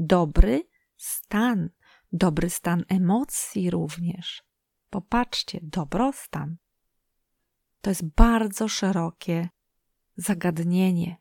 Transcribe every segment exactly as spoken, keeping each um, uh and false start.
dobry stan, dobry stan emocji również. Popatrzcie, dobrostan. To jest bardzo szerokie zagadnienie.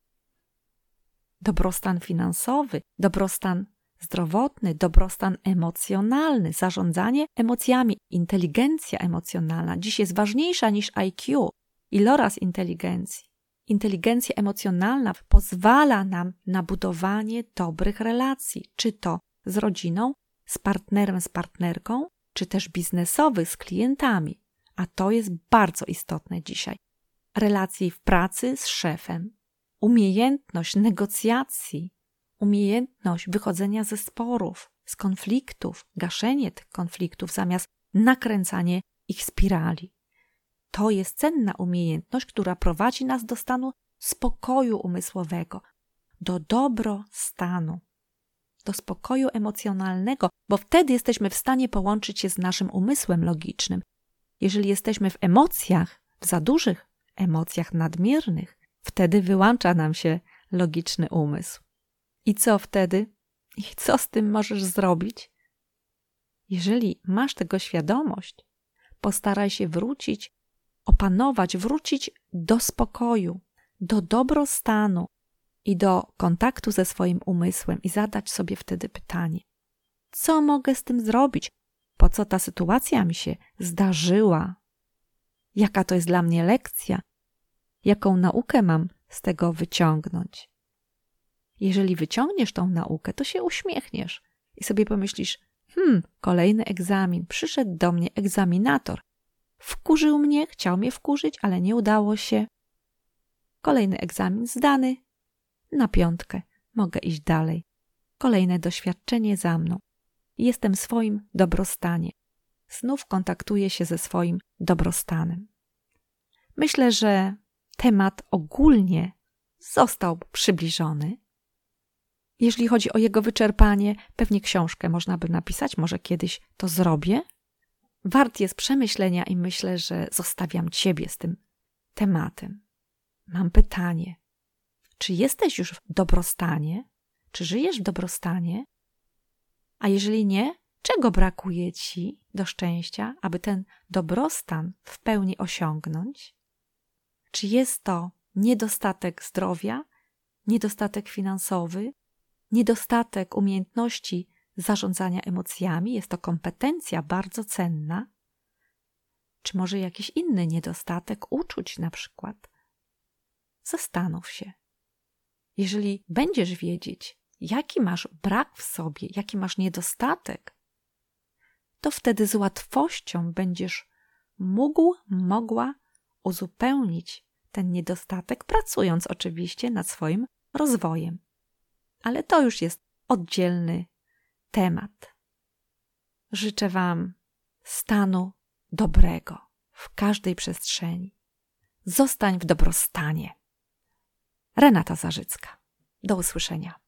Dobrostan finansowy, dobrostan zdrowotny, dobrostan emocjonalny, zarządzanie emocjami, inteligencja emocjonalna dziś jest ważniejsza niż I Q, iloraz inteligencji. Inteligencja emocjonalna pozwala nam na budowanie dobrych relacji, czy to z rodziną, z partnerem, z partnerką, czy też biznesowych, z klientami. A to jest bardzo istotne dzisiaj. Relacje w pracy z szefem, umiejętność negocjacji, umiejętność wychodzenia ze sporów, z konfliktów, gaszenie tych konfliktów zamiast nakręcanie ich spirali. To jest cenna umiejętność, która prowadzi nas do stanu spokoju umysłowego, do dobrostanu, do spokoju emocjonalnego, bo wtedy jesteśmy w stanie połączyć się z naszym umysłem logicznym. Jeżeli jesteśmy w emocjach, w za dużych emocjach nadmiernych, wtedy wyłącza nam się logiczny umysł. I co wtedy? I co z tym możesz zrobić? Jeżeli masz tego świadomość, postaraj się wrócić, opanować, wrócić do spokoju, do dobrostanu i do kontaktu ze swoim umysłem i zadać sobie wtedy pytanie, co mogę z tym zrobić? Po co ta sytuacja mi się zdarzyła? Jaka to jest dla mnie lekcja? Jaką naukę mam z tego wyciągnąć? Jeżeli wyciągniesz tą naukę, to się uśmiechniesz i sobie pomyślisz, hmm, kolejny egzamin, przyszedł do mnie egzaminator. Wkurzył mnie, chciał mnie wkurzyć, ale nie udało się. Kolejny egzamin zdany, na piątkę, mogę iść dalej. Kolejne doświadczenie za mną. Jestem w swoim dobrostanie. Znów kontaktuję się ze swoim dobrostanem. Myślę, że temat ogólnie został przybliżony. Jeśli chodzi o jego wyczerpanie, pewnie książkę można by napisać, może kiedyś to zrobię. Wart jest przemyślenia i myślę, że zostawiam Ciebie z tym tematem. Mam pytanie. Czy jesteś już w dobrostanie? Czy żyjesz w dobrostanie? A jeżeli nie, czego brakuje Ci do szczęścia, aby ten dobrostan w pełni osiągnąć? Czy jest to niedostatek zdrowia, niedostatek finansowy, niedostatek umiejętności zarządzania emocjami? Jest to kompetencja bardzo cenna. Czy może jakiś inny niedostatek uczuć na przykład? Zastanów się. Jeżeli będziesz wiedzieć, jaki masz brak w sobie, jaki masz niedostatek, to wtedy z łatwością będziesz mógł, mogła uzupełnić ten niedostatek, pracując oczywiście nad swoim rozwojem. Ale to już jest oddzielny temat. Życzę Wam stanu dobrego w każdej przestrzeni. Zostań w dobrostanie. Renata Zarzycka. Do usłyszenia.